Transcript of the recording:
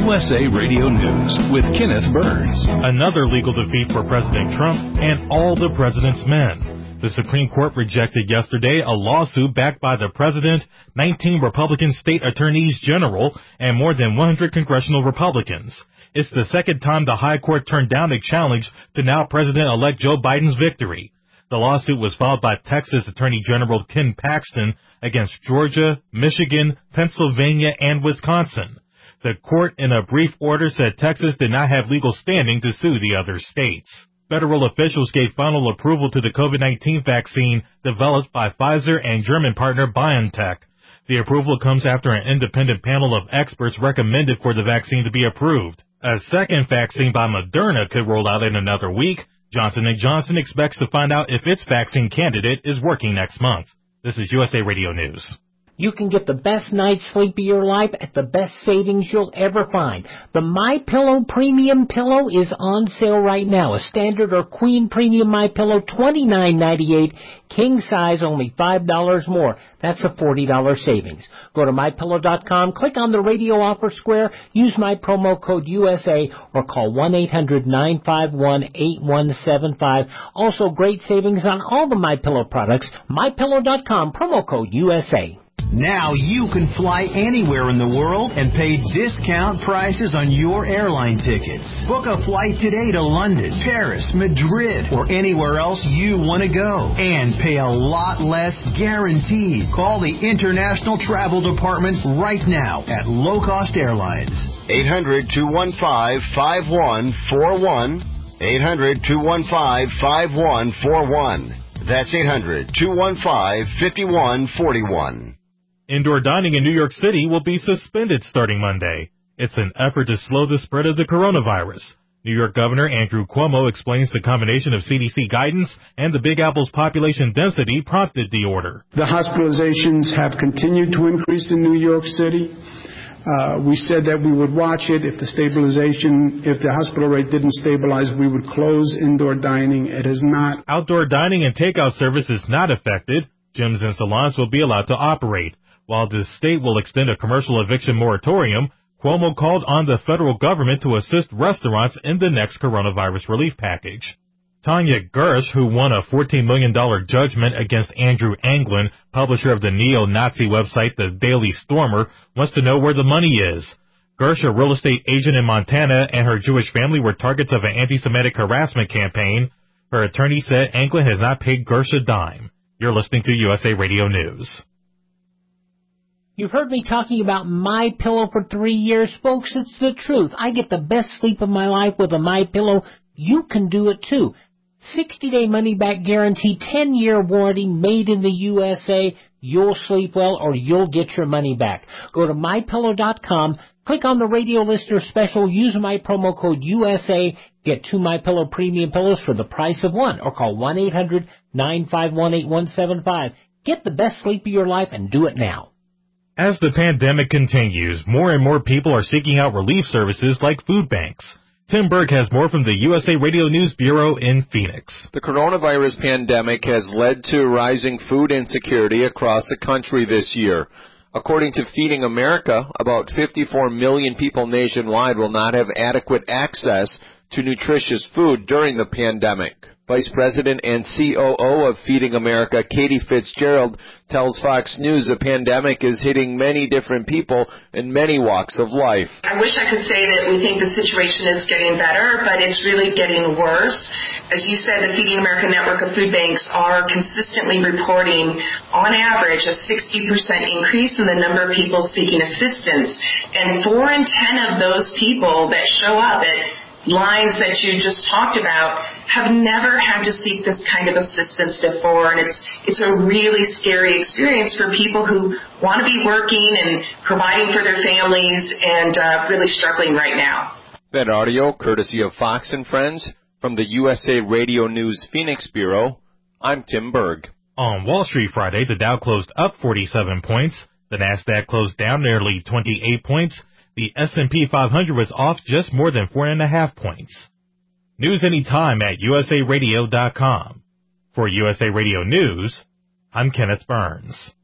USA Radio News with Kenneth Burns. Another legal defeat for President Trump and all the president's men. The Supreme Court rejected yesterday a lawsuit backed by the president, 19 Republican state attorneys general, and more than 100 congressional Republicans. It's the second time the high court turned down a challenge to now President-elect Joe Biden's victory. The lawsuit was filed by Texas Attorney General Ken Paxton against Georgia, Michigan, Pennsylvania, and Wisconsin. The court, in a brief order, said Texas did not have legal standing to sue the other states. Federal officials gave final approval to the COVID-19 vaccine developed by Pfizer and German partner BioNTech. The approval comes after an independent panel of experts recommended for the vaccine to be approved. A second vaccine by Moderna could roll out in another week. Johnson & Johnson expects to find out if its vaccine candidate is working next month. This is USA Radio News. You can get the best night's sleep of your life at the best savings you'll ever find. The MyPillow Premium Pillow is on sale right now. A standard or queen premium MyPillow, $29.98. King size, only $5 more. That's a $40 savings. Go to MyPillow.com, click on the radio offer square, use my promo code USA, or call 1-800-951-8175. Also, great savings on all the MyPillow products. MyPillow.com, promo code USA. Now you can fly anywhere in the world and pay discount prices on your airline tickets. Book a flight today to London, Paris, Madrid, or anywhere else you want to go. And pay a lot less guaranteed. Call the International Travel Department right now at Low Cost Airlines. 800-215-5141. 800-215-5141. That's 800-215-5141. Indoor dining in New York City will be suspended starting Monday. It's an effort to slow the spread of the coronavirus. New York Governor Andrew Cuomo explains the combination of CDC guidance and the Big Apple's population density prompted the order. The hospitalizations have continued to increase in New York City. We said that we would watch it. If the hospital rate didn't stabilize, we would close indoor dining. It has not. Outdoor dining and takeout service is not affected. Gyms and salons will be allowed to operate. While the state will extend a commercial eviction moratorium, Cuomo called on the federal government to assist restaurants in the next coronavirus relief package. Tanya Gersh, who won a $14 million judgment against Andrew Anglin, publisher of the neo-Nazi website The Daily Stormer, wants to know where the money is. Gersh, a real estate agent in Montana, and her Jewish family were targets of an anti-Semitic harassment campaign. Her attorney said Anglin has not paid Gersh a dime. You're listening to USA Radio News. You've heard me talking about MyPillow for 3 years. Folks, it's the truth. I get the best sleep of my life with a MyPillow. You can do it too. 60-day money-back guarantee, 10-year warranty, made in the USA. You'll sleep well or you'll get your money back. Go to MyPillow.com, click on the radio listener special, use my promo code USA, get 2 MyPillow premium pillows for the price of one, or call 1-800-951-8175. Get the best sleep of your life and do it now. As the pandemic continues, more and more people are seeking out relief services like food banks. Tim Berg has more from the USA Radio News Bureau in Phoenix. The coronavirus pandemic has led to rising food insecurity across the country this year. According to Feeding America, about 54 million people nationwide will not have adequate access to nutritious food during the pandemic. Vice President and COO of Feeding America, Katie Fitzgerald, tells Fox News the pandemic is hitting many different people in many walks of life. I wish I could say that we think the situation is getting better, but it's really getting worse. As you said, the Feeding America network of food banks are consistently reporting, on average, a 60% increase in the number of people seeking assistance. And 4 in 10 of those people that show up at lines that you just talked about have never had to seek this kind of assistance before, and it's a really scary experience for people who want to be working and providing for their families and really struggling right now. That audio, courtesy of Fox and Friends, from the USA Radio News Phoenix Bureau. I'm Tim Berg. On Wall Street Friday, the Dow closed up 47 points. The Nasdaq closed down nearly 28 points. The S&P 500 was off just more than 4.5 points. News anytime at usaradio.com. For USA Radio News, I'm Kenneth Burns.